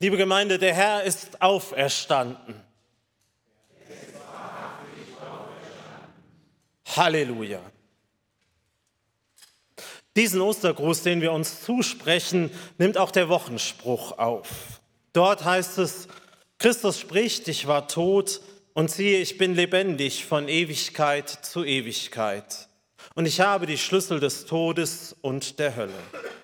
Liebe Gemeinde, der Herr ist auferstanden. Halleluja. Diesen Ostergruß, den wir uns zusprechen, nimmt auch der Wochenspruch auf. Dort heißt es, Christus spricht, ich war tot und siehe, ich bin lebendig von Ewigkeit zu Ewigkeit. Und ich habe die Schlüssel des Todes und der Hölle.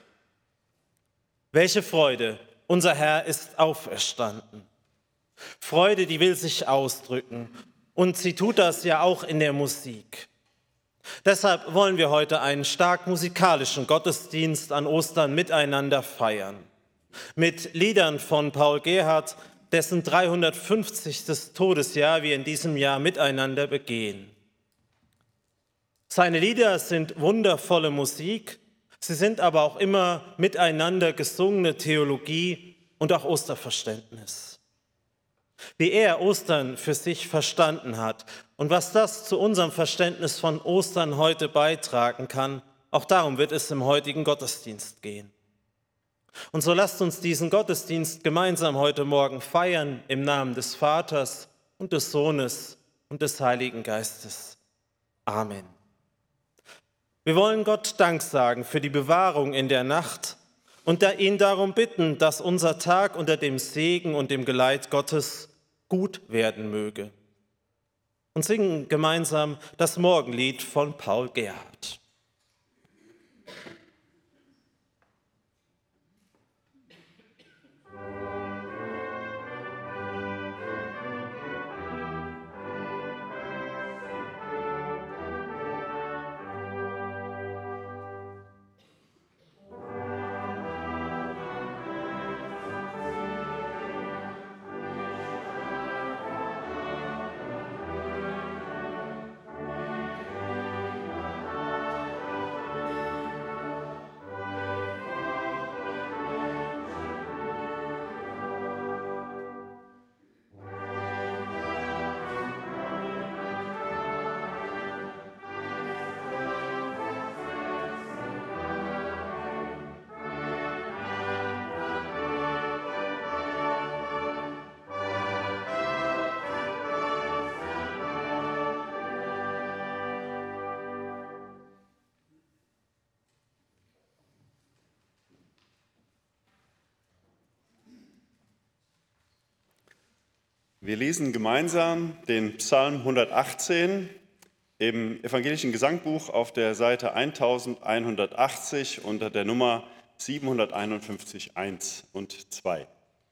Welche Freude, unser Herr ist auferstanden. Freude, die will sich ausdrücken und sie tut das ja auch in der Musik. Deshalb wollen wir heute einen stark musikalischen Gottesdienst an Ostern miteinander feiern. Mit Liedern von Paul Gerhardt, dessen 350. Todesjahr wir in diesem Jahr miteinander begehen. Seine Lieder sind wundervolle Musik, sie sind aber auch immer miteinander gesungene Theologie und auch Osterverständnis. Wie er Ostern für sich verstanden hat und was das zu unserem Verständnis von Ostern heute beitragen kann, auch darum wird es im heutigen Gottesdienst gehen. Und so lasst uns diesen Gottesdienst gemeinsam heute Morgen feiern im Namen des Vaters und des Sohnes und des Heiligen Geistes. Amen. Wir wollen Gott Dank sagen für die Bewahrung in der Nacht und ihn darum bitten, dass unser Tag unter dem Segen und dem Geleit Gottes gut werden möge. Und singen gemeinsam das Morgenlied von Paul Gerhardt. Wir lesen gemeinsam den Psalm 118 im Evangelischen Gesangbuch auf der Seite 1180 unter der Nummer 751, 1 und 2.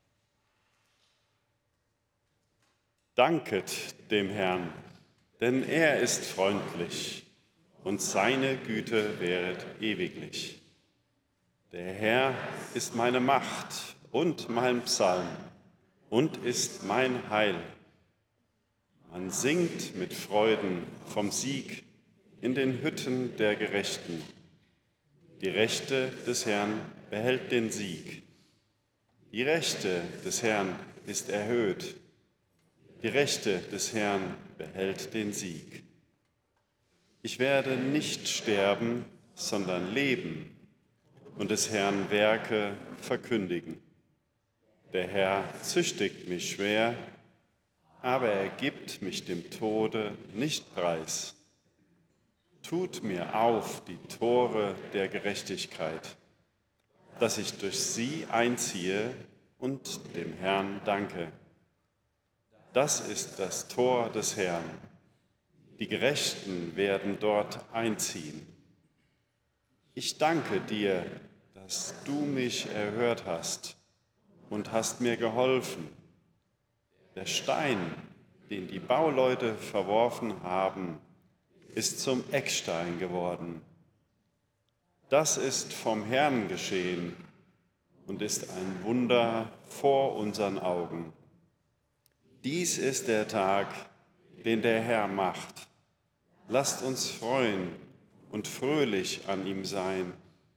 Danket dem Herrn, denn er ist freundlich und seine Güte währet ewiglich. Der Herr ist meine Macht und mein Psalm und ist mein Heil. Man singt mit Freuden vom Sieg in den Hütten der Gerechten. Die Rechte des Herrn behält den Sieg. Die Rechte des Herrn ist erhöht. Die Rechte des Herrn behält den Sieg. Ich werde nicht sterben, sondern leben und des Herrn Werke verkündigen. Der Herr züchtigt mich schwer, aber er gibt mich dem Tode nicht preis. Tut mir auf die Tore der Gerechtigkeit, dass ich durch sie einziehe und dem Herrn danke. Das ist das Tor des Herrn. Die Gerechten werden dort einziehen. Ich danke dir, dass du mich erhört hast und hast mir geholfen. Der Stein, den die Bauleute verworfen haben, ist zum Eckstein geworden. Das ist vom Herrn geschehen und ist ein Wunder vor unseren Augen. Dies ist der Tag, den der Herr macht. Lasst uns freuen und fröhlich an ihm sein.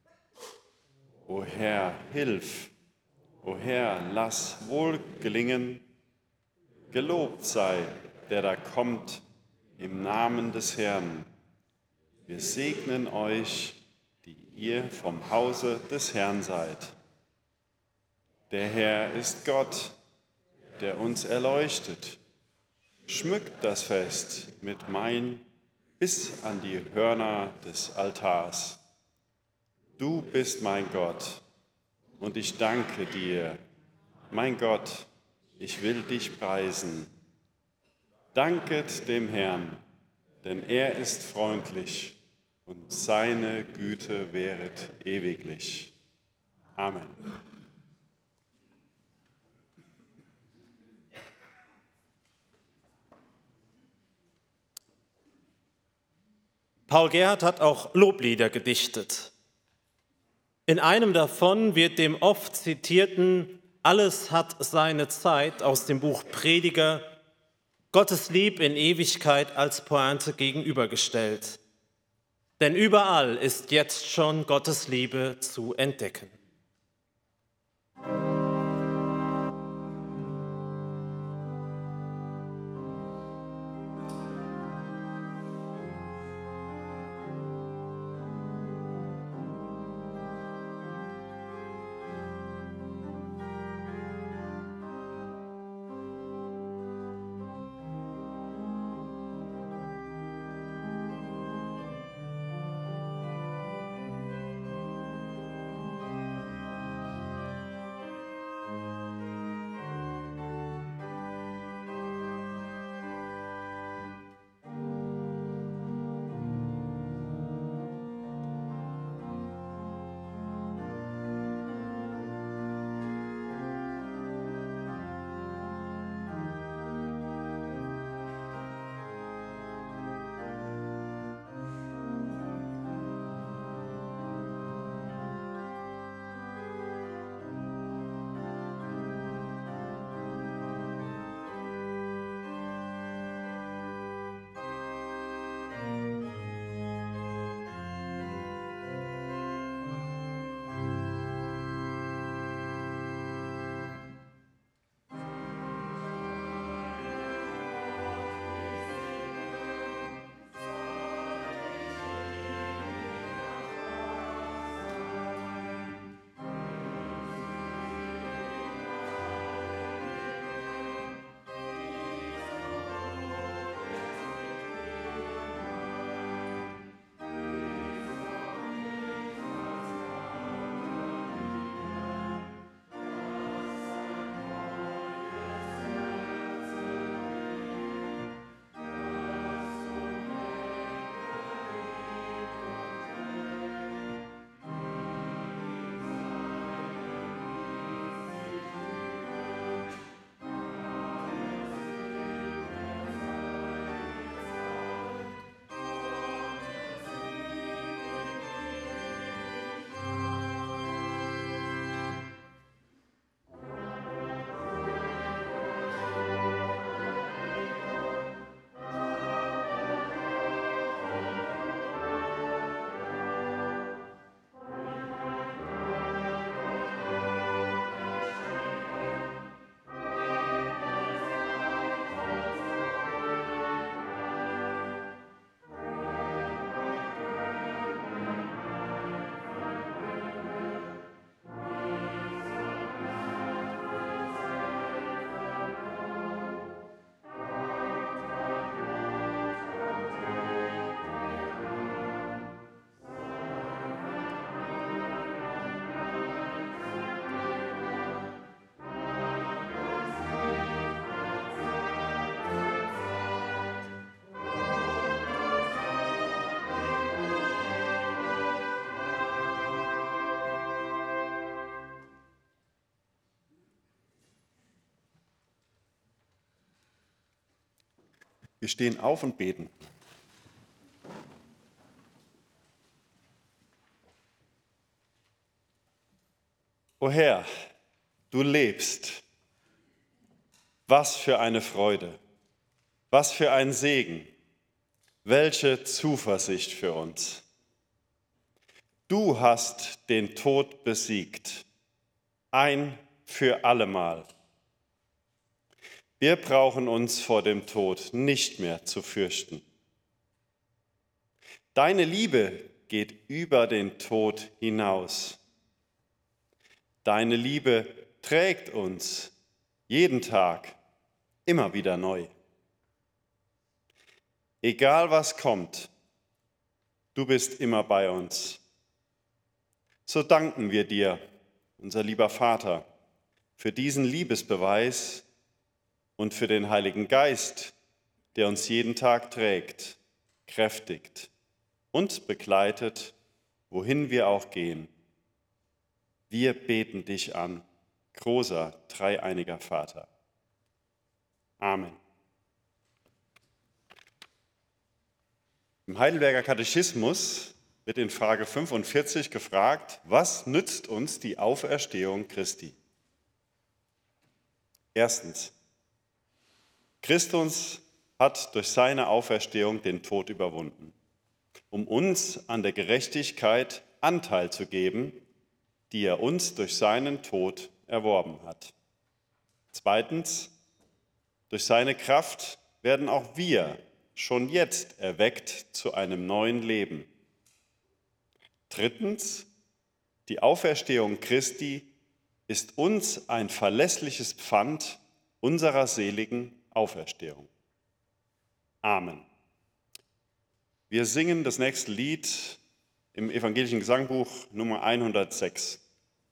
O Herr, hilf! O Herr, lass wohl gelingen. Gelobt sei, der da kommt, im Namen des Herrn. Wir segnen euch, die ihr vom Hause des Herrn seid. Der Herr ist Gott, der uns erleuchtet. Schmückt das Fest mit Wein bis an die Hörner des Altars. Du bist mein Gott, und ich danke dir. Mein Gott, ich will dich preisen. Danket dem Herrn, denn er ist freundlich und seine Güte währet ewiglich. Amen. Paul Gerhardt hat auch Loblieder gedichtet. In einem davon wird dem oft zitierten Alles hat seine Zeit aus dem Buch Prediger Gottes Lieb in Ewigkeit als Pointe gegenübergestellt. Denn überall ist jetzt schon Gottes Liebe zu entdecken. Wir stehen auf und beten. O Herr, du lebst. Was für eine Freude, was für ein Segen, welche Zuversicht für uns. Du hast den Tod besiegt, ein für allemal. Wir brauchen uns vor dem Tod nicht mehr zu fürchten. Deine Liebe geht über den Tod hinaus. Deine Liebe trägt uns jeden Tag immer wieder neu. Egal was kommt, du bist immer bei uns. So danken wir dir, unser lieber Vater, für diesen Liebesbeweis und für den Heiligen Geist, der uns jeden Tag trägt, kräftigt und begleitet, wohin wir auch gehen. Wir beten dich an, großer, dreieiniger Vater. Amen. Im Heidelberger Katechismus wird in Frage 45 gefragt, was nützt uns die Auferstehung Christi? Erstens, Christus hat durch seine Auferstehung den Tod überwunden, um uns an der Gerechtigkeit Anteil zu geben, die er uns durch seinen Tod erworben hat. Zweitens, durch seine Kraft werden auch wir schon jetzt erweckt zu einem neuen Leben. Drittens, die Auferstehung Christi ist uns ein verlässliches Pfand unserer seligen Auferstehung. Amen. Wir singen das nächste Lied im evangelischen Gesangbuch Nummer 106.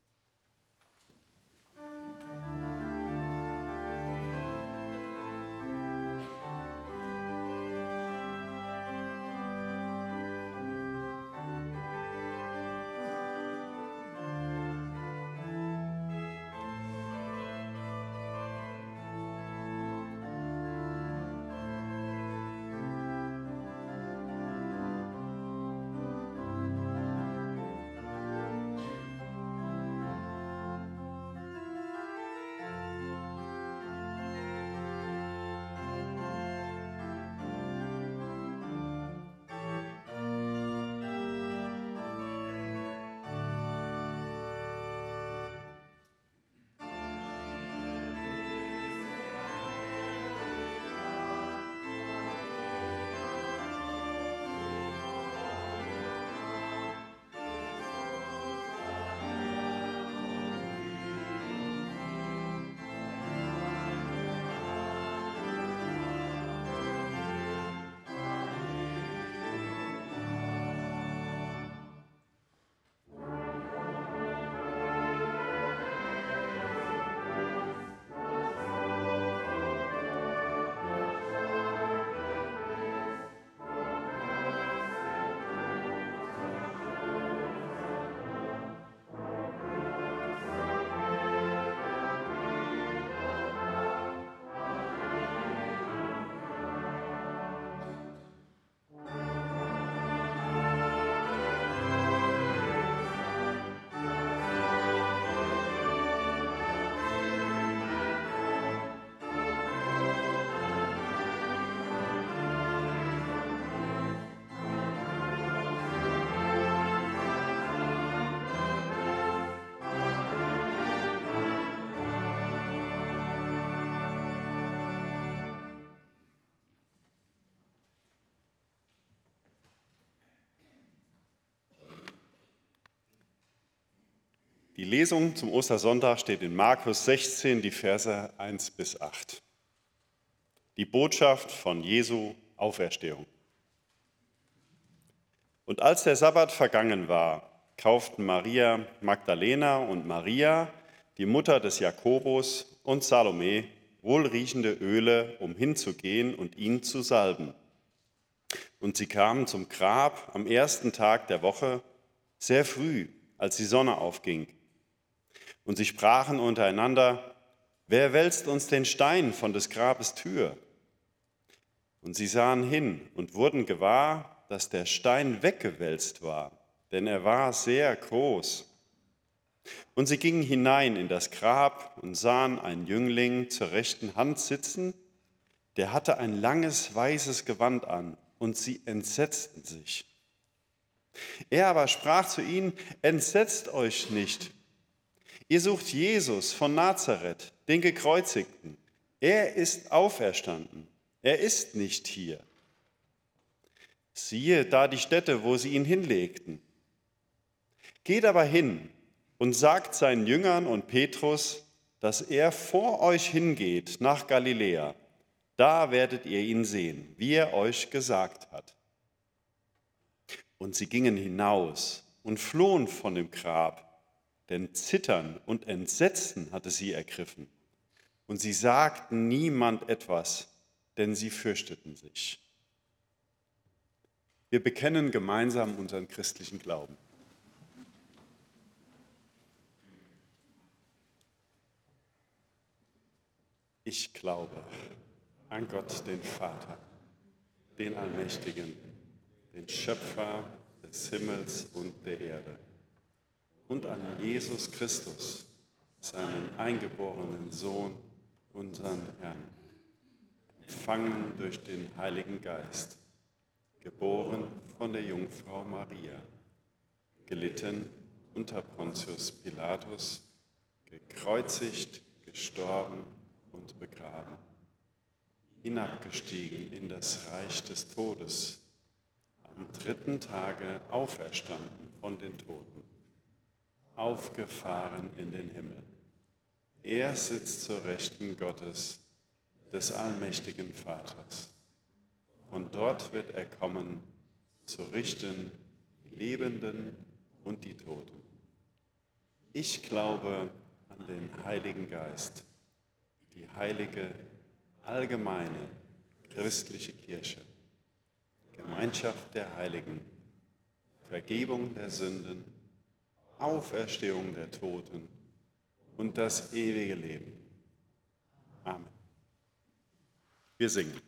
Die Lesung zum Ostersonntag steht in Markus 16, die Verse 1 bis 8. Die Botschaft von Jesu Auferstehung. Und als der Sabbat vergangen war, kauften Maria Magdalena und Maria, die Mutter des Jakobus, und Salome wohlriechende Öle, um hinzugehen und ihn zu salben. Und sie kamen zum Grab am ersten Tag der Woche, sehr früh, als die Sonne aufging. Und sie sprachen untereinander: Wer wälzt uns den Stein von des Grabes Tür? Und sie sahen hin und wurden gewahr, dass der Stein weggewälzt war, denn er war sehr groß. Und sie gingen hinein in das Grab und sahen einen Jüngling zur rechten Hand sitzen, der hatte ein langes weißes Gewand an, und sie entsetzten sich. Er aber sprach zu ihnen: Entsetzt euch nicht. Ihr sucht Jesus von Nazareth, den Gekreuzigten. Er ist auferstanden. Er ist nicht hier. Siehe da die Stätte, wo sie ihn hinlegten. Geht aber hin und sagt seinen Jüngern und Petrus, dass er vor euch hingeht nach Galiläa. Da werdet ihr ihn sehen, wie er euch gesagt hat. Und sie gingen hinaus und flohen von dem Grab, denn Zittern und Entsetzen hatte sie ergriffen. Und sie sagten niemand etwas, denn sie fürchteten sich. Wir bekennen gemeinsam unseren christlichen Glauben. Ich glaube an Gott, den Vater, den Allmächtigen, den Schöpfer des Himmels und der Erde, und an Jesus Christus, seinen eingeborenen Sohn, unseren Herrn, empfangen durch den Heiligen Geist, geboren von der Jungfrau Maria, gelitten unter Pontius Pilatus, gekreuzigt, gestorben und begraben, hinabgestiegen in das Reich des Todes, am 3. Tage auferstanden von den Toten, aufgefahren in den Himmel. Er sitzt zur Rechten Gottes, des allmächtigen Vaters. Und dort wird er kommen, zu richten die Lebenden und die Toten. Ich glaube an den Heiligen Geist, die heilige, allgemeine, christliche Kirche, Gemeinschaft der Heiligen, Vergebung der Sünden, Auferstehung der Toten und das ewige Leben. Amen. Wir singen.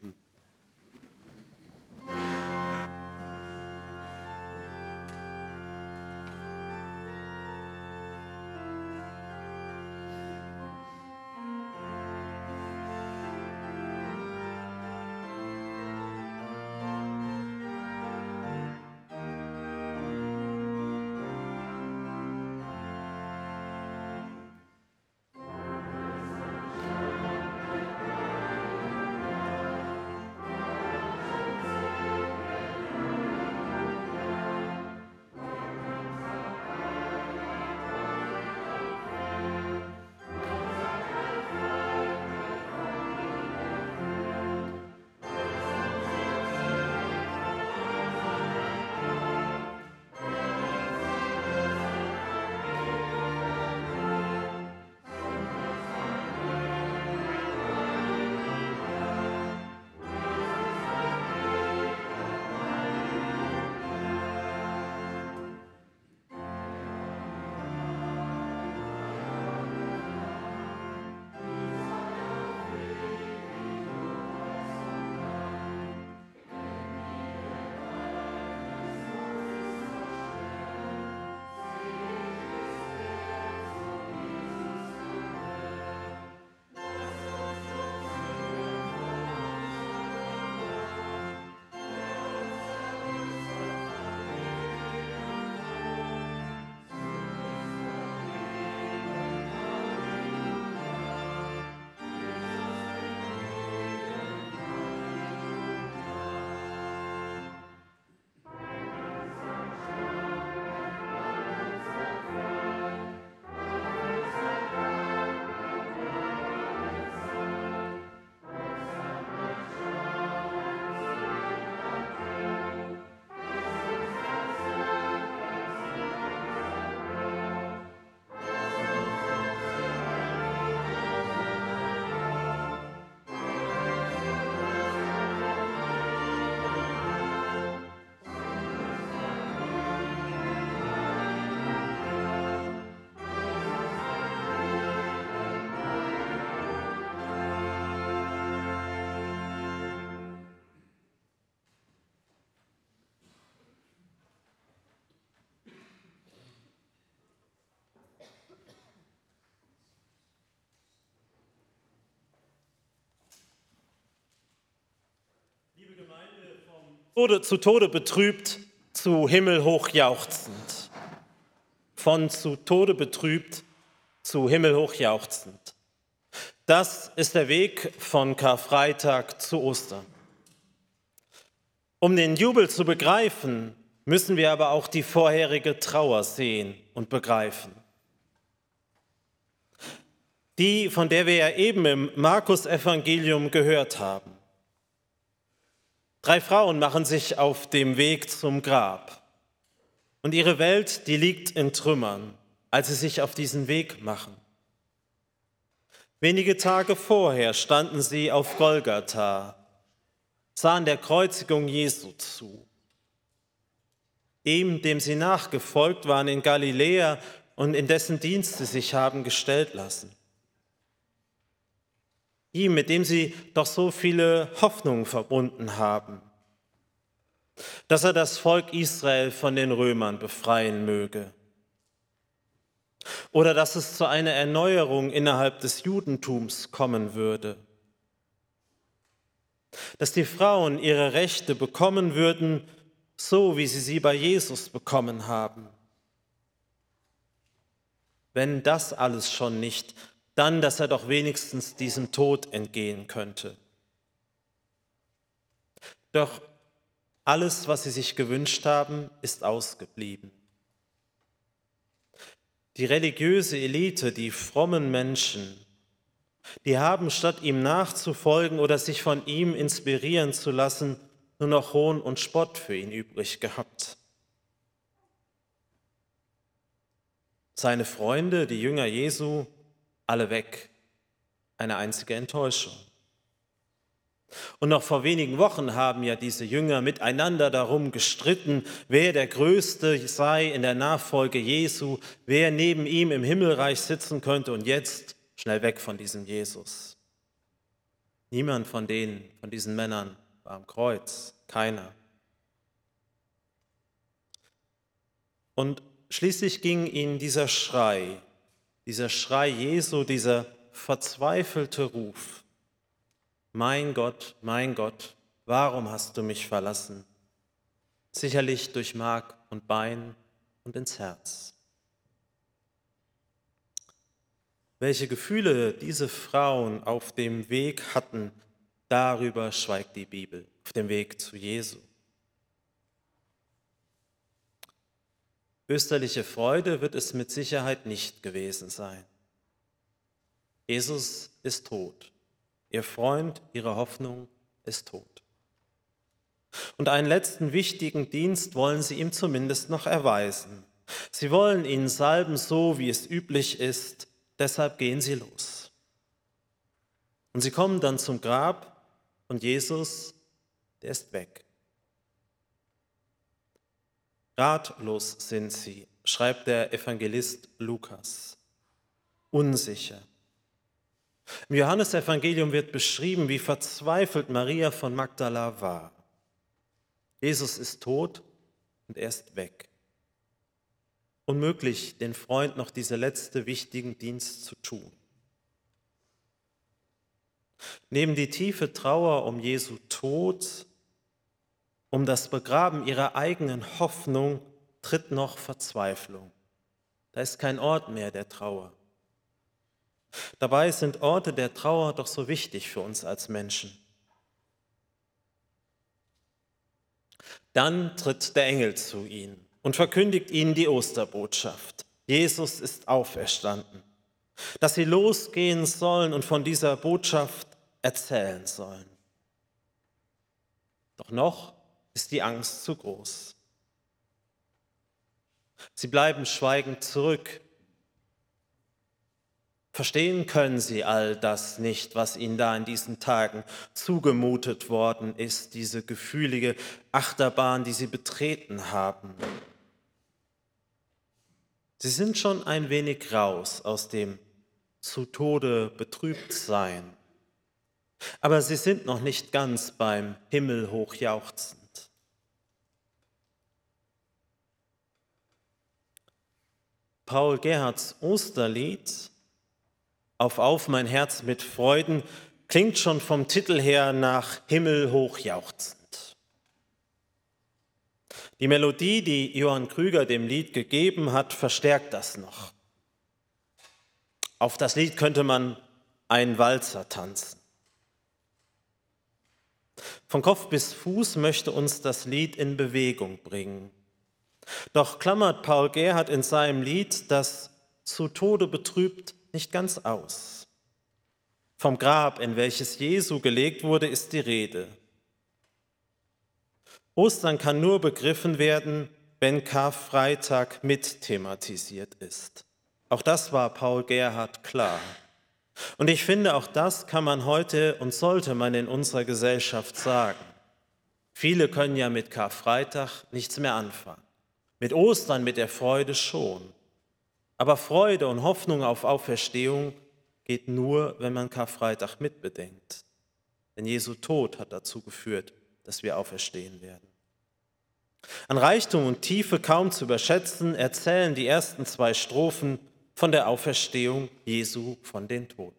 Zu Tode betrübt, zu Himmel hoch jauchzend. Von zu Tode betrübt, zu Himmel hoch jauchzend. Das ist der Weg von Karfreitag zu Ostern. Um den Jubel zu begreifen, müssen wir aber auch die vorherige Trauer sehen und begreifen. Die, von der wir ja eben im Markus-Evangelium gehört haben. 3 Frauen machen sich auf dem Weg zum Grab. Und ihre Welt, die liegt in Trümmern, als sie sich auf diesen Weg machen. Wenige Tage vorher standen sie auf Golgatha, sahen der Kreuzigung Jesu zu. Ihm, dem sie nachgefolgt waren in Galiläa und in dessen Dienst sie sich haben gestellt lassen. Ihm, mit dem sie doch so viele Hoffnungen verbunden haben, dass er das Volk Israel von den Römern befreien möge. Oder dass es zu einer Erneuerung innerhalb des Judentums kommen würde. Dass die Frauen ihre Rechte bekommen würden, so wie sie bei Jesus bekommen haben. Wenn das alles schon nicht, dann, dass er doch wenigstens diesem Tod entgehen könnte. Doch alles, was sie sich gewünscht haben, ist ausgeblieben. Die religiöse Elite, die frommen Menschen, die haben, statt ihm nachzufolgen oder sich von ihm inspirieren zu lassen, nur noch Hohn und Spott für ihn übrig gehabt. Seine Freunde, die Jünger Jesu, alle weg. Eine einzige Enttäuschung. Und noch vor wenigen Wochen haben ja diese Jünger miteinander darum gestritten, wer der Größte sei in der Nachfolge Jesu, wer neben ihm im Himmelreich sitzen könnte, und jetzt schnell weg von diesem Jesus. Niemand von diesen Männern war am Kreuz, keiner. Und schließlich ging ihnen dieser Schrei Jesu, dieser verzweifelte Ruf: Mein Gott, warum hast du mich verlassen? Sicherlich durch Mark und Bein und ins Herz. Welche Gefühle diese Frauen auf dem Weg hatten, darüber schweigt die Bibel, auf dem Weg zu Jesu. Österliche Freude wird es mit Sicherheit nicht gewesen sein. Jesus ist tot. Ihr Freund, ihre Hoffnung ist tot. Und einen letzten wichtigen Dienst wollen sie ihm zumindest noch erweisen. Sie wollen ihn salben, so wie es üblich ist, deshalb gehen sie los. Und sie kommen dann zum Grab und Jesus, der ist weg. Ratlos sind sie, schreibt der Evangelist Lukas. Unsicher. Im Johannesevangelium wird beschrieben, wie verzweifelt Maria von Magdala war. Jesus ist tot und er ist weg. Unmöglich, den Freund noch diese letzte wichtigen Dienst zu tun. Neben die tiefe Trauer um Jesu Tod, um das Begraben ihrer eigenen Hoffnung, tritt noch Verzweiflung. Da ist kein Ort mehr der Trauer. Dabei sind Orte der Trauer doch so wichtig für uns als Menschen. Dann tritt der Engel zu ihnen und verkündigt ihnen die Osterbotschaft. Jesus ist auferstanden. Dass sie losgehen sollen und von dieser Botschaft erzählen sollen. Doch noch ist die Angst zu groß. Sie bleiben schweigend zurück. Verstehen können sie all das nicht, was ihnen da in diesen Tagen zugemutet worden ist, diese gefühlige Achterbahn, die sie betreten haben. Sie sind schon ein wenig raus aus dem zu Tode betrübt sein, aber sie sind noch nicht ganz beim Himmel hochjauchzend. Paul Gerhards Osterlied Auf, mein Herz mit Freuden klingt schon vom Titel her nach Himmel hochjauchzend. Die Melodie, die Johann Krüger dem Lied gegeben hat, verstärkt das noch. Auf das Lied könnte man einen Walzer tanzen. Von Kopf bis Fuß möchte uns das Lied in Bewegung bringen. Doch klammert Paul Gerhard in seinem Lied das zu Tode betrübt nicht ganz aus. Vom Grab, in welches Jesu gelegt wurde, ist die Rede. Ostern kann nur begriffen werden, wenn Karfreitag mit thematisiert ist. Auch das war Paul Gerhardt klar. Und ich finde, auch das kann man heute und sollte man in unserer Gesellschaft sagen. Viele können ja mit Karfreitag nichts mehr anfangen. Mit Ostern, mit der Freude schon. Aber Freude und Hoffnung auf Auferstehung geht nur, wenn man Karfreitag mitbedenkt. Denn Jesu Tod hat dazu geführt, dass wir auferstehen werden. An Reichtum und Tiefe kaum zu überschätzen, erzählen die ersten 2 Strophen von der Auferstehung Jesu von den Toten.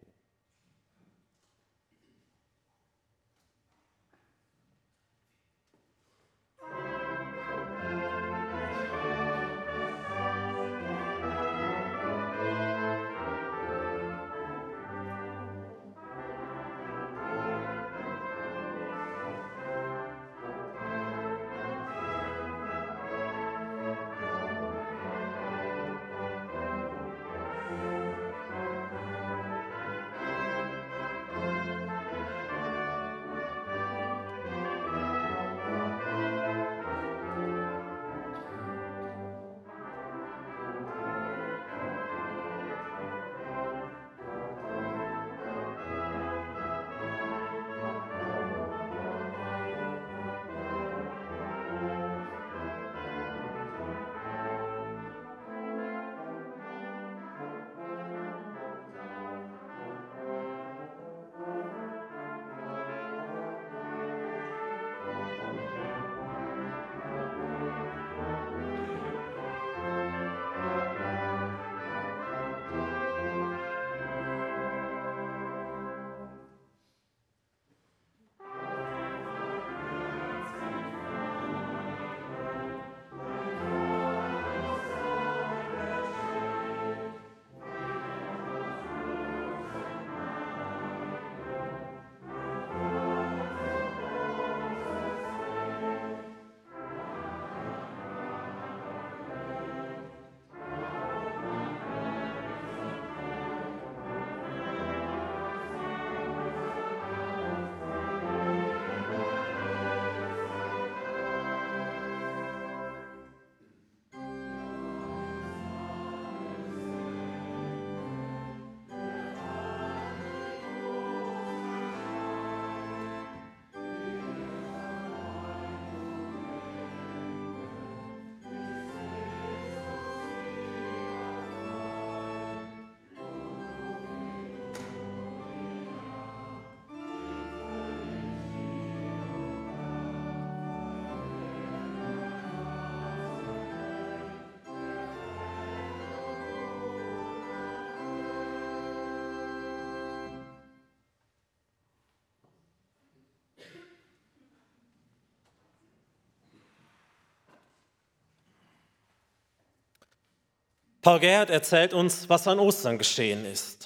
Paul Gerhardt erzählt uns, was an Ostern geschehen ist.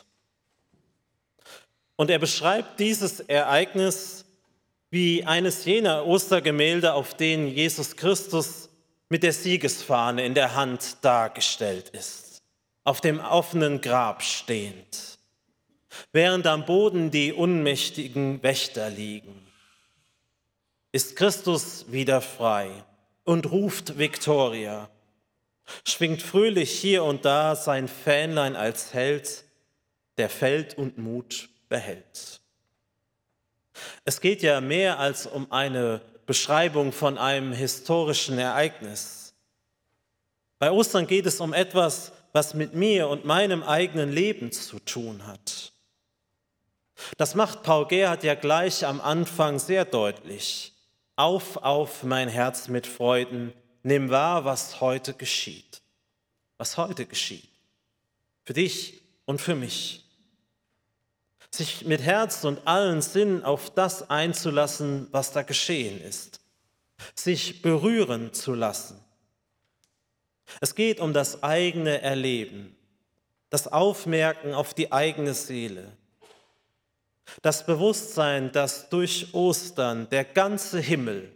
Und er beschreibt dieses Ereignis wie eines jener Ostergemälde, auf denen Jesus Christus mit der Siegesfahne in der Hand dargestellt ist, auf dem offenen Grab stehend, während am Boden die unmächtigen Wächter liegen. Ist Christus wieder frei und ruft Viktoria, schwingt fröhlich hier und da sein Fähnlein als Held, der Feld und Mut behält. Es geht ja mehr als um eine Beschreibung von einem historischen Ereignis. Bei Ostern geht es um etwas, was mit mir und meinem eigenen Leben zu tun hat. Das macht Paul Gerhardt ja gleich am Anfang sehr deutlich. Auf, mein Herz mit Freuden, nimm wahr, was heute geschieht. Was heute geschieht. Für dich und für mich. Sich mit Herz und allen Sinnen auf das einzulassen, was da geschehen ist. Sich berühren zu lassen. Es geht um das eigene Erleben, das Aufmerken auf die eigene Seele. Das Bewusstsein, dass durch Ostern der ganze Himmel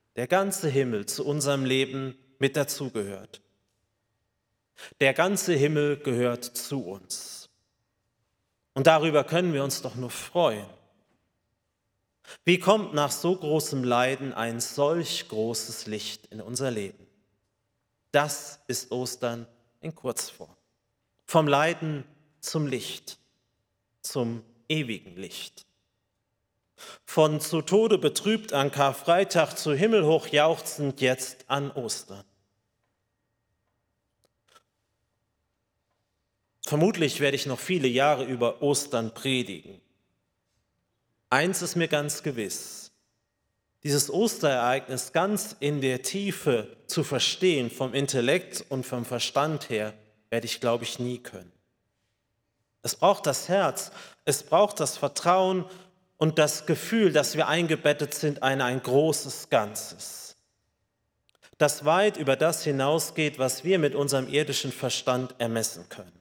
zu unserem Leben mit dazugehört. Der ganze Himmel gehört zu uns. Und darüber können wir uns doch nur freuen. Wie kommt nach so großem Leiden ein solch großes Licht in unser Leben? Das ist Ostern in Kurzform. Vom Leiden zum Licht, zum ewigen Licht. Von zu Tode betrübt an Karfreitag zu himmelhoch jauchzend jetzt an Ostern. Vermutlich werde ich noch viele Jahre über Ostern predigen. Eins ist mir ganz gewiss: Dieses Osterereignis ganz in der Tiefe zu verstehen, vom Intellekt und vom Verstand her, werde ich, glaube ich, nie können. Es braucht das Herz, es braucht das Vertrauen und das Gefühl, dass wir eingebettet sind in ein großes Ganzes, das weit über das hinausgeht, was wir mit unserem irdischen Verstand ermessen können.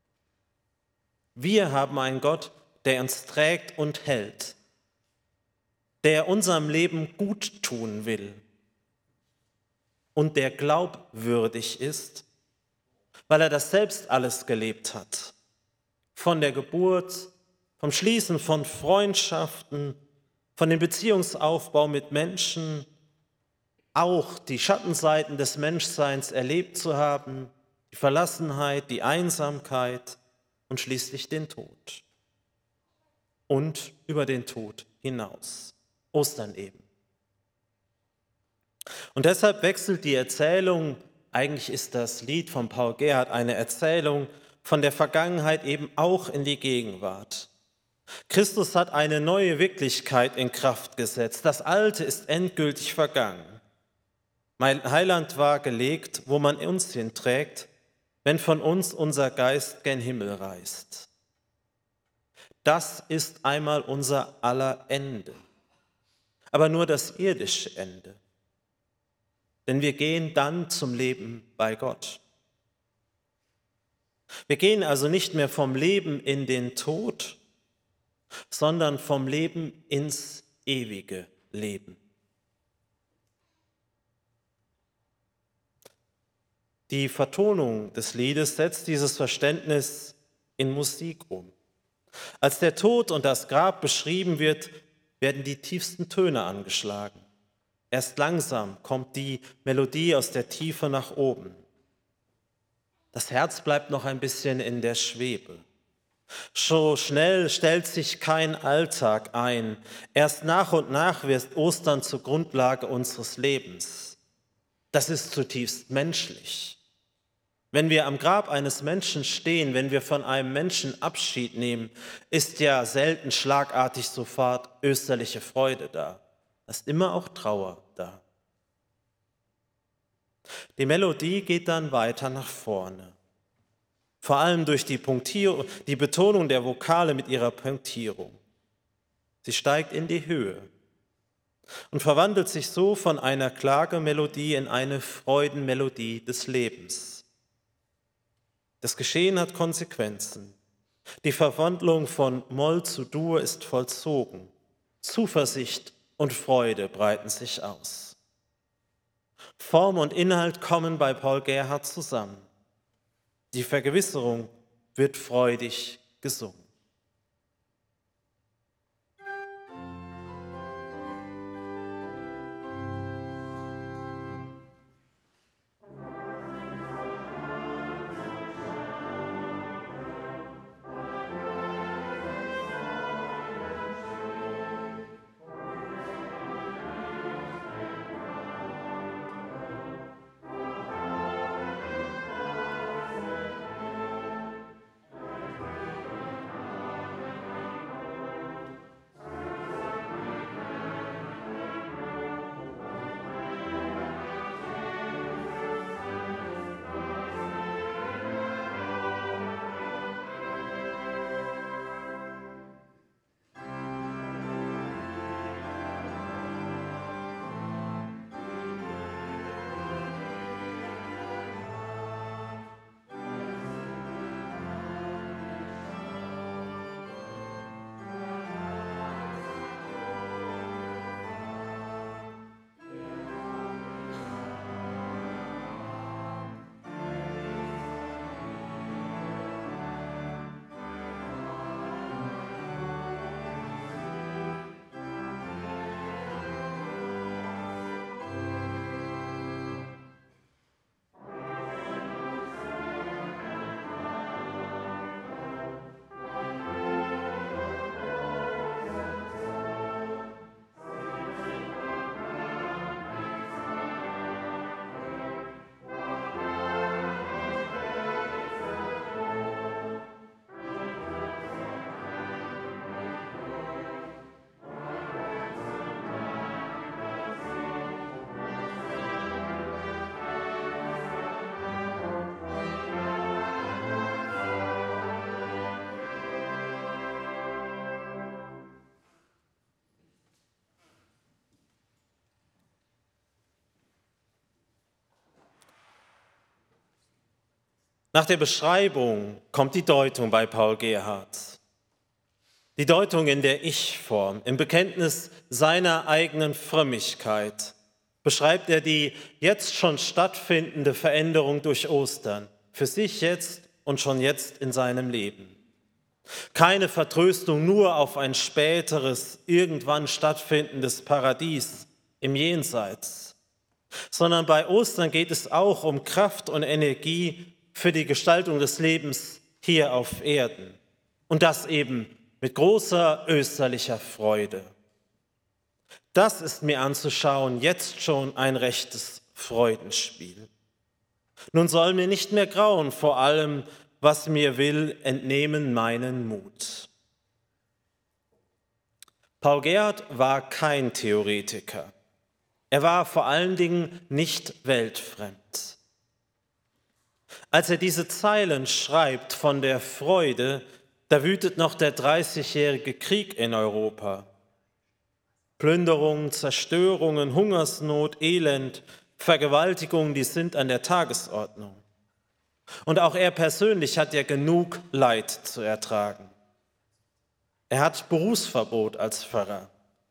Wir haben einen Gott, der uns trägt und hält, der unserem Leben gut tun will und der glaubwürdig ist, weil er das selbst alles gelebt hat. Von der Geburt, vom Schließen von Freundschaften, von dem Beziehungsaufbau mit Menschen, auch die Schattenseiten des Menschseins erlebt zu haben, die Verlassenheit, die Einsamkeit und schließlich den Tod. Und über den Tod hinaus. Ostern eben. Und deshalb wechselt die Erzählung, eigentlich ist das Lied von Paul Gerhardt eine Erzählung von der Vergangenheit eben auch in die Gegenwart. Christus hat eine neue Wirklichkeit in Kraft gesetzt. Das Alte ist endgültig vergangen. Mein Heiland war gelegt, wo man uns hinträgt, wenn von uns unser Geist gen Himmel reist. Das ist einmal unser aller Ende, aber nur das irdische Ende. Denn wir gehen dann zum Leben bei Gott. Wir gehen also nicht mehr vom Leben in den Tod, sondern vom Leben ins ewige Leben. Die Vertonung des Liedes setzt dieses Verständnis in Musik um. Als der Tod und das Grab beschrieben wird, werden die tiefsten Töne angeschlagen. Erst langsam kommt die Melodie aus der Tiefe nach oben. Das Herz bleibt noch ein bisschen in der Schwebe. So schnell stellt sich kein Alltag ein. Erst nach und nach wird Ostern zur Grundlage unseres Lebens. Das ist zutiefst menschlich. Wenn wir am Grab eines Menschen stehen, wenn wir von einem Menschen Abschied nehmen, ist ja selten schlagartig sofort österliche Freude da. Es ist immer auch Trauer da. Die Melodie geht dann weiter nach vorne. Vor allem durch die Betonung der Vokale mit ihrer Punktierung. Sie steigt in die Höhe und verwandelt sich so von einer Klagemelodie in eine Freudenmelodie des Lebens. Das Geschehen hat Konsequenzen. Die Verwandlung von Moll zu Dur ist vollzogen. Zuversicht und Freude breiten sich aus. Form und Inhalt kommen bei Paul Gerhardt zusammen. Die Vergewisserung wird freudig gesungen. Nach der Beschreibung kommt die Deutung bei Paul Gerhardt. Die Deutung in der Ich-Form, im Bekenntnis seiner eigenen Frömmigkeit, beschreibt er die jetzt schon stattfindende Veränderung durch Ostern, für sich jetzt und schon jetzt in seinem Leben. Keine Vertröstung nur auf ein späteres, irgendwann stattfindendes Paradies im Jenseits, sondern bei Ostern geht es auch um Kraft und Energie für die Gestaltung des Lebens hier auf Erden. Und das eben mit großer österlicher Freude. Das ist mir anzuschauen jetzt schon ein rechtes Freudenspiel. Nun soll mir nicht mehr grauen vor allem, was mir will, entnehmen meinen Mut. Paul Gerhardt war kein Theoretiker. Er war vor allen Dingen nicht weltfremd. Als er diese Zeilen schreibt von der Freude, da wütet noch der 30-jährige Krieg in Europa. Plünderungen, Zerstörungen, Hungersnot, Elend, Vergewaltigungen, die sind an der Tagesordnung. Und auch er persönlich hat ja genug Leid zu ertragen. Er hat Berufsverbot als Pfarrer.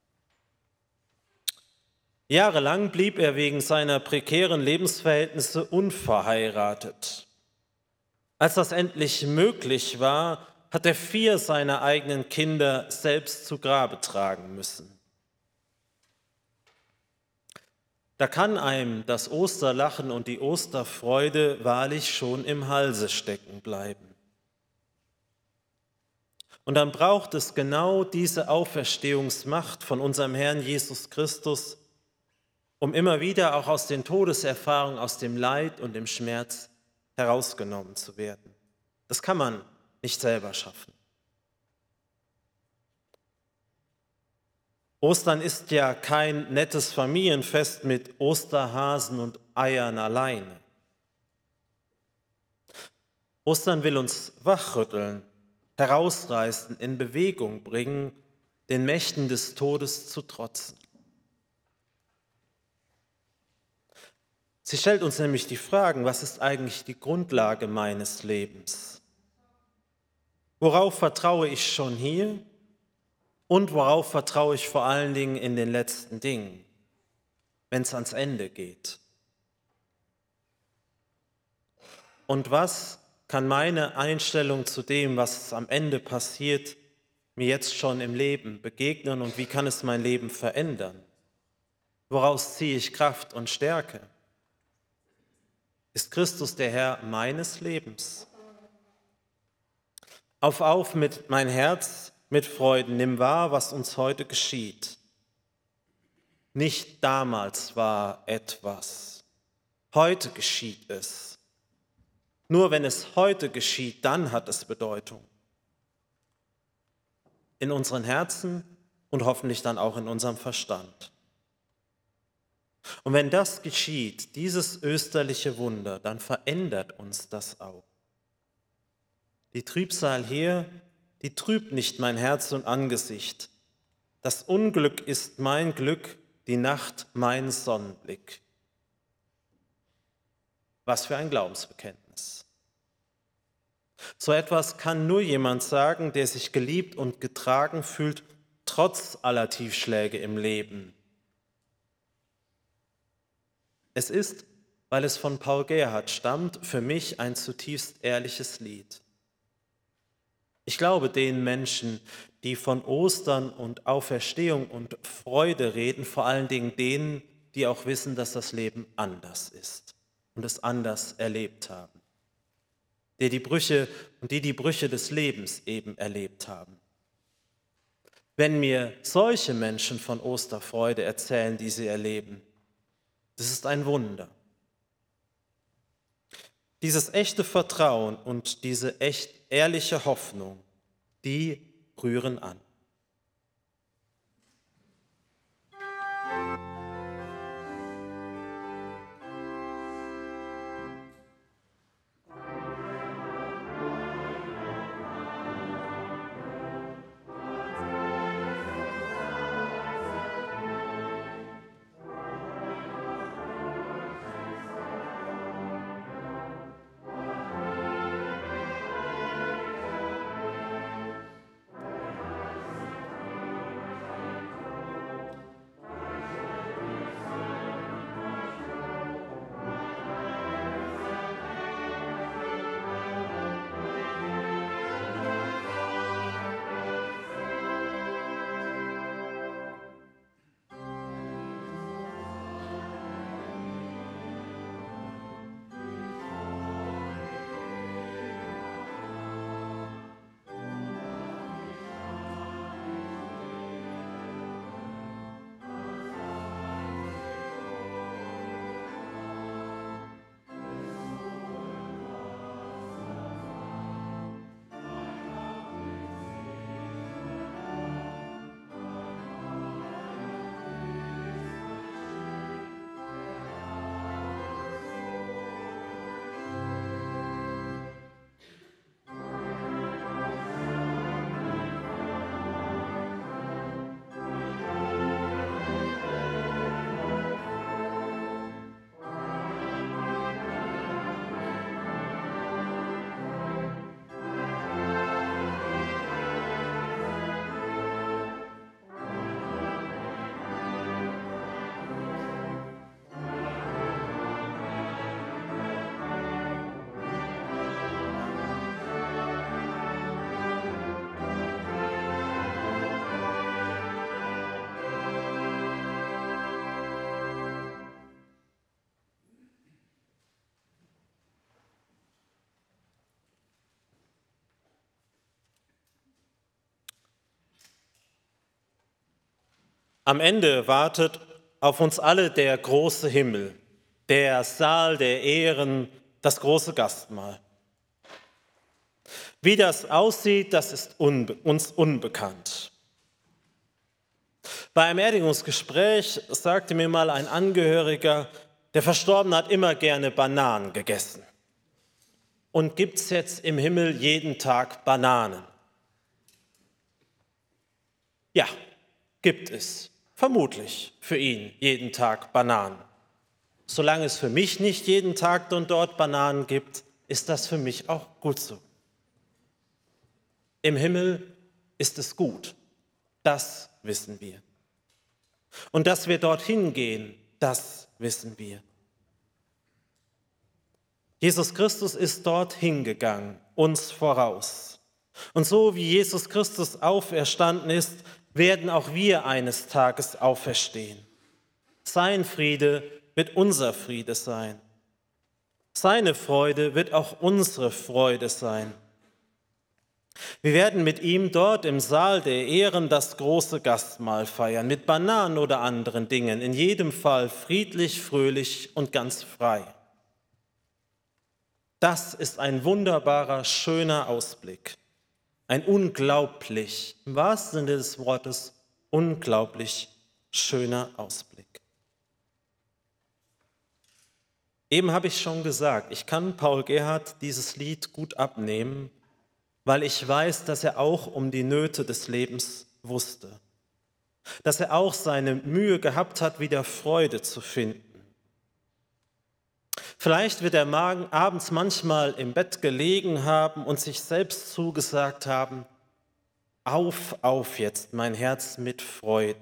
Jahrelang blieb er wegen seiner prekären Lebensverhältnisse unverheiratet. Als das endlich möglich war, hat er 4 seiner eigenen Kinder selbst zu Grabe tragen müssen. Da kann einem das Osterlachen und die Osterfreude wahrlich schon im Halse stecken bleiben. Und dann braucht es genau diese Auferstehungsmacht von unserem Herrn Jesus Christus, um immer wieder auch aus den Todeserfahrungen, aus dem Leid und dem Schmerz herausgenommen zu werden. Das kann man nicht selber schaffen. Ostern ist ja kein nettes Familienfest mit Osterhasen und Eiern alleine. Ostern will uns wachrütteln, herausreißen, in Bewegung bringen, den Mächten des Todes zu trotzen. Sie stellt uns nämlich die Fragen, was ist eigentlich die Grundlage meines Lebens? Worauf vertraue ich schon hier? Und worauf vertraue ich vor allen Dingen in den letzten Dingen, wenn es ans Ende geht? Und was kann meine Einstellung zu dem, was am Ende passiert, mir jetzt schon im Leben begegnen und wie kann es mein Leben verändern? Woraus ziehe ich Kraft und Stärke? Ist Christus der Herr meines Lebens? Auf mit mein Herz, mit Freuden, nimm wahr, was uns heute geschieht. Nicht damals war etwas, heute geschieht es. Nur wenn es heute geschieht, dann hat es Bedeutung. In unseren Herzen und hoffentlich dann auch in unserem Verstand. Und wenn das geschieht, dieses österliche Wunder, dann verändert uns das auch. Die Trübsal hier, die trübt nicht mein Herz und Angesicht. Das Unglück ist mein Glück, die Nacht mein Sonnenblick. Was für ein Glaubensbekenntnis. So etwas kann nur jemand sagen, der sich geliebt und getragen fühlt, trotz aller Tiefschläge im Leben. Es ist, weil es von Paul Gerhardt stammt, für mich ein zutiefst ehrliches Lied. Ich glaube den Menschen, die von Ostern und Auferstehung und Freude reden, vor allen Dingen denen, die auch wissen, dass das Leben anders ist und es anders erlebt haben. Die Brüche des Lebens eben erlebt haben. Wenn mir solche Menschen von Osterfreude erzählen, die sie erleben, das ist ein Wunder. Dieses echte Vertrauen und diese echt ehrliche Hoffnung, die rühren an. Am Ende wartet auf uns alle der große Himmel, der Saal der Ehren, das große Gastmahl. Wie das aussieht, das ist uns unbekannt. Bei einem Beerdigungsgespräch sagte mir mal ein Angehöriger, der Verstorbene hat immer gerne Bananen gegessen. Und gibt es jetzt im Himmel jeden Tag Bananen? Ja, gibt es. Vermutlich für ihn jeden Tag Bananen. Solange es für mich nicht jeden Tag und dort Bananen gibt, ist das für mich auch gut so. Im Himmel ist es gut, das wissen wir. Und dass wir dorthin gehen, das wissen wir. Jesus Christus ist dorthin gegangen, uns voraus. Und so wie Jesus Christus auferstanden ist, werden auch wir eines Tages auferstehen. Sein Friede wird unser Friede sein. Seine Freude wird auch unsere Freude sein. Wir werden mit ihm dort im Saal der Ehren das große Gastmahl feiern, mit Bananen oder anderen Dingen, in jedem Fall friedlich, fröhlich und ganz frei. Das ist ein wunderbarer, schöner Ausblick. Ein unglaublich, im wahrsten Sinne des Wortes, unglaublich schöner Ausblick. Eben habe ich schon gesagt, ich kann Paul Gerhardt dieses Lied gut abnehmen, weil ich weiß, dass er auch um die Nöte des Lebens wusste. Dass er auch seine Mühe gehabt hat, wieder Freude zu finden. Vielleicht wird er abends manchmal im Bett gelegen haben und sich selbst zugesagt haben, auf jetzt, mein Herz mit Freuden.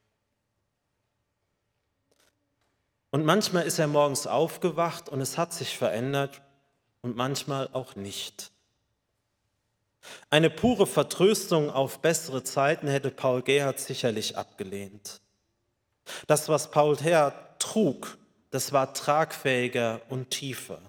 Und manchmal ist er morgens aufgewacht und es hat sich verändert und manchmal auch nicht. Eine pure Vertröstung auf bessere Zeiten hätte Paul Gerhardt sicherlich abgelehnt. Das, was Paul Gerhardt trug, das war tragfähiger und tiefer.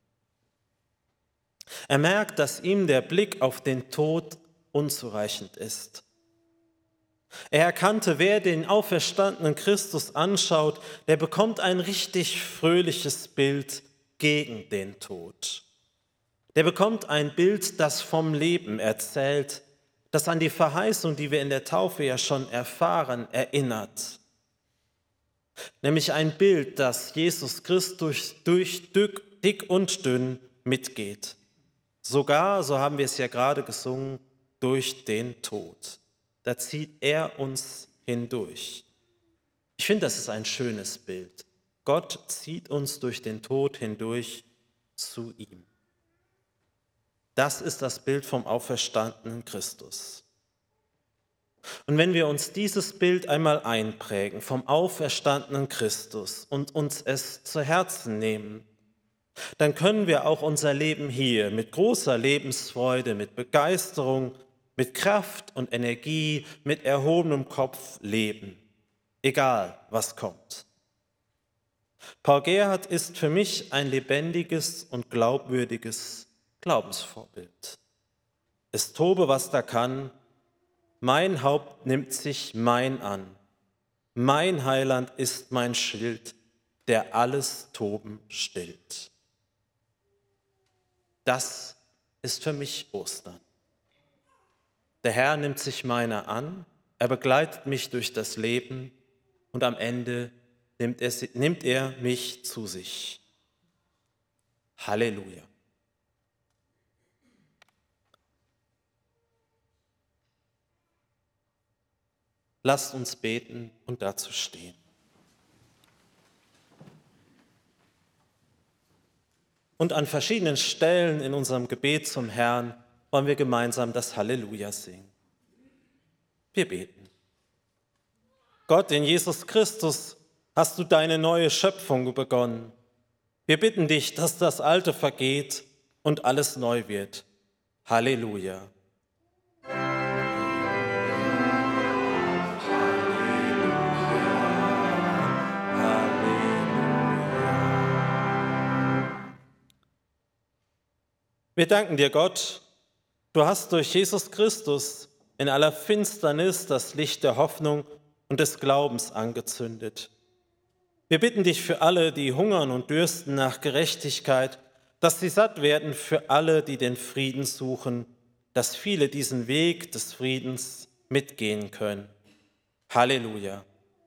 Er merkt, dass ihm der Blick auf den Tod unzureichend ist. Er erkannte, wer den auferstandenen Christus anschaut, der bekommt ein richtig fröhliches Bild gegen den Tod. Der bekommt ein Bild, das vom Leben erzählt, das an die Verheißung, die wir in der Taufe ja schon erfahren, erinnert. Nämlich ein Bild, das Jesus Christus durch dick und dünn mitgeht. Sogar, so haben wir es ja gerade gesungen, durch den Tod. Da zieht er uns hindurch. Ich finde, das ist ein schönes Bild. Gott zieht uns durch den Tod hindurch zu ihm. Das ist das Bild vom auferstandenen Christus. Und wenn wir uns dieses Bild einmal einprägen vom auferstandenen Christus und uns es zu Herzen nehmen, dann können wir auch unser Leben hier mit großer Lebensfreude, mit Begeisterung, mit Kraft und Energie, mit erhobenem Kopf leben, egal was kommt. Paul Gerhardt ist für mich ein lebendiges und glaubwürdiges Glaubensvorbild. Es tobe, was da kann, mein Haupt nimmt sich mein an. Mein Heiland ist mein Schild, der alles Toben stillt. Das ist für mich Ostern. Der Herr nimmt sich meiner an, er begleitet mich durch das Leben und am Ende nimmt er mich zu sich. Halleluja. Lasst uns beten und dazu stehen. Und an verschiedenen Stellen in unserem Gebet zum Herrn wollen wir gemeinsam das Halleluja singen. Wir beten. Gott, in Jesus Christus hast du deine neue Schöpfung begonnen. Wir bitten dich, dass das Alte vergeht und alles neu wird. Halleluja. Wir danken dir, Gott, du hast durch Jesus Christus in aller Finsternis das Licht der Hoffnung und des Glaubens angezündet. Wir bitten dich für alle, die hungern und dürsten nach Gerechtigkeit, dass sie satt werden für alle, die den Frieden suchen, dass viele diesen Weg des Friedens mitgehen können. Halleluja.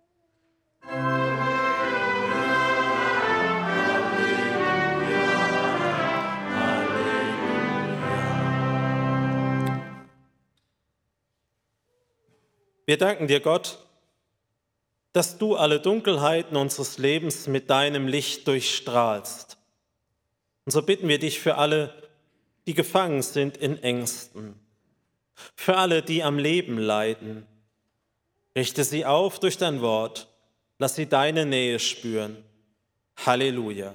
Wir danken dir, Gott, dass du alle Dunkelheiten unseres Lebens mit deinem Licht durchstrahlst. Und so bitten wir dich für alle, die gefangen sind in Ängsten, für alle, die am Leben leiden. Richte sie auf durch dein Wort, lass sie deine Nähe spüren. Halleluja.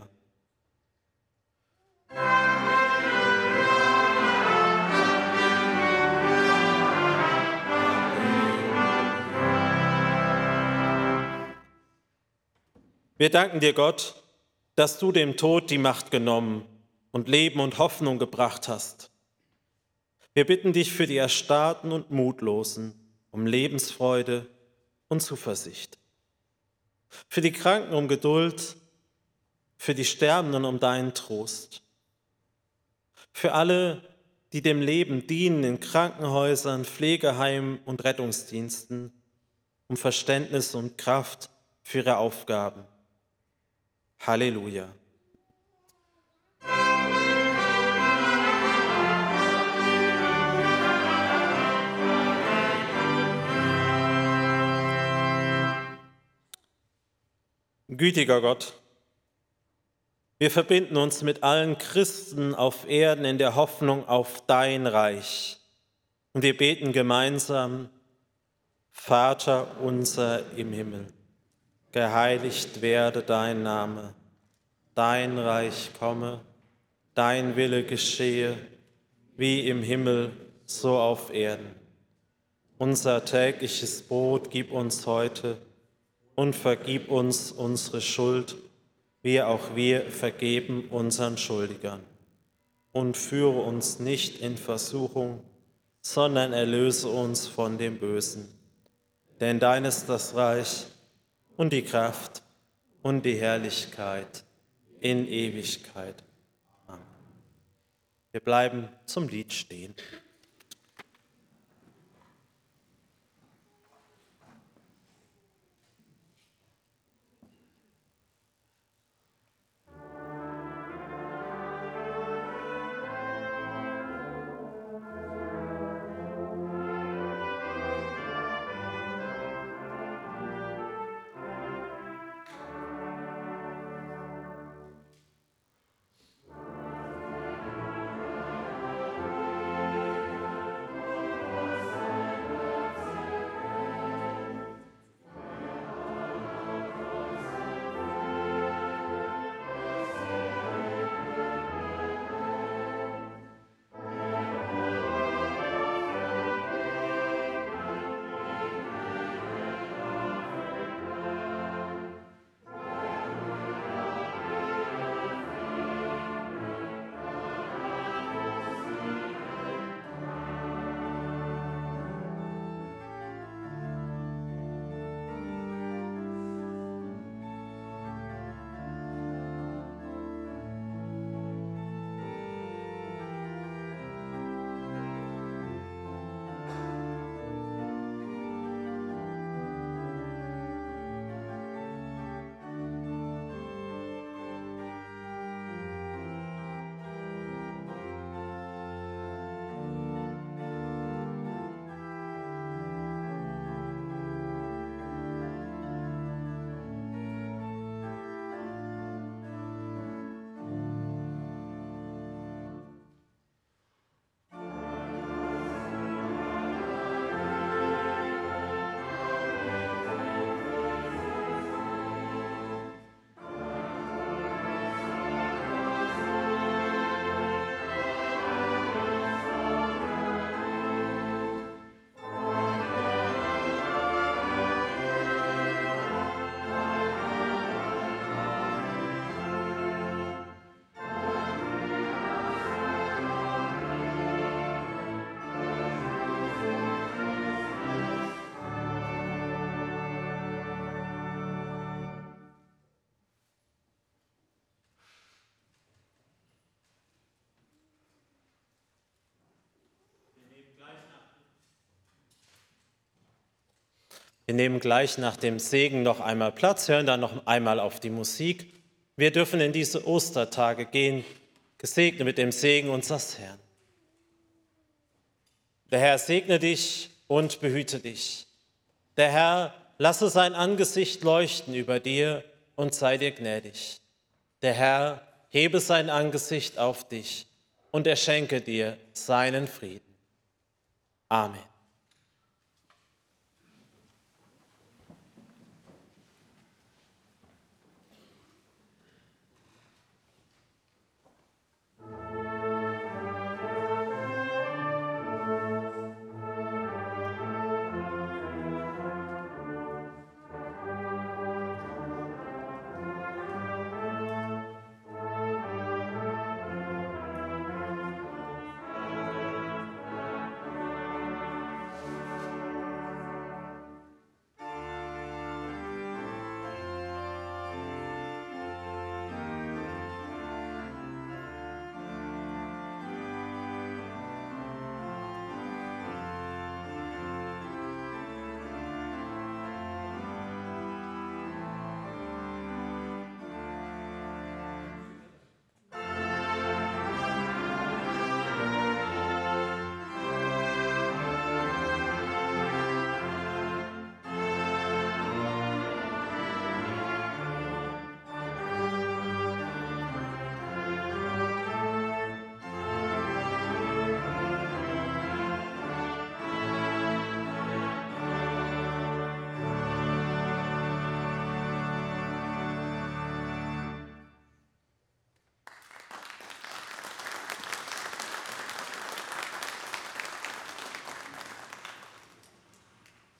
Wir danken dir, Gott, dass du dem Tod die Macht genommen und Leben und Hoffnung gebracht hast. Wir bitten dich für die Erstarrten und Mutlosen um Lebensfreude und Zuversicht. Für die Kranken um Geduld, für die Sterbenden um deinen Trost. Für alle, die dem Leben dienen in Krankenhäusern, Pflegeheimen und Rettungsdiensten, um Verständnis und Kraft für ihre Aufgaben. Halleluja. Gütiger Gott, wir verbinden uns mit allen Christen auf Erden in der Hoffnung auf dein Reich. Und wir beten gemeinsam: Vater unser im Himmel, geheiligt werde dein Name, dein Reich komme, dein Wille geschehe, wie im Himmel, so auf Erden. Unser tägliches Brot gib uns heute und vergib uns unsere Schuld, wie auch wir vergeben unseren Schuldigern. Und führe uns nicht in Versuchung, sondern erlöse uns von dem Bösen. Denn dein ist das Reich und die Kraft und die Herrlichkeit in Ewigkeit. Amen. Wir bleiben zum Lied stehen. Wir nehmen gleich nach dem Segen noch einmal Platz, hören dann noch einmal auf die Musik. Wir dürfen in diese Ostertage gehen, gesegnet mit dem Segen unseres Herrn. Der Herr segne dich und behüte dich. Der Herr lasse sein Angesicht leuchten über dir und sei dir gnädig. Der Herr hebe sein Angesicht auf dich und er schenke dir seinen Frieden. Amen.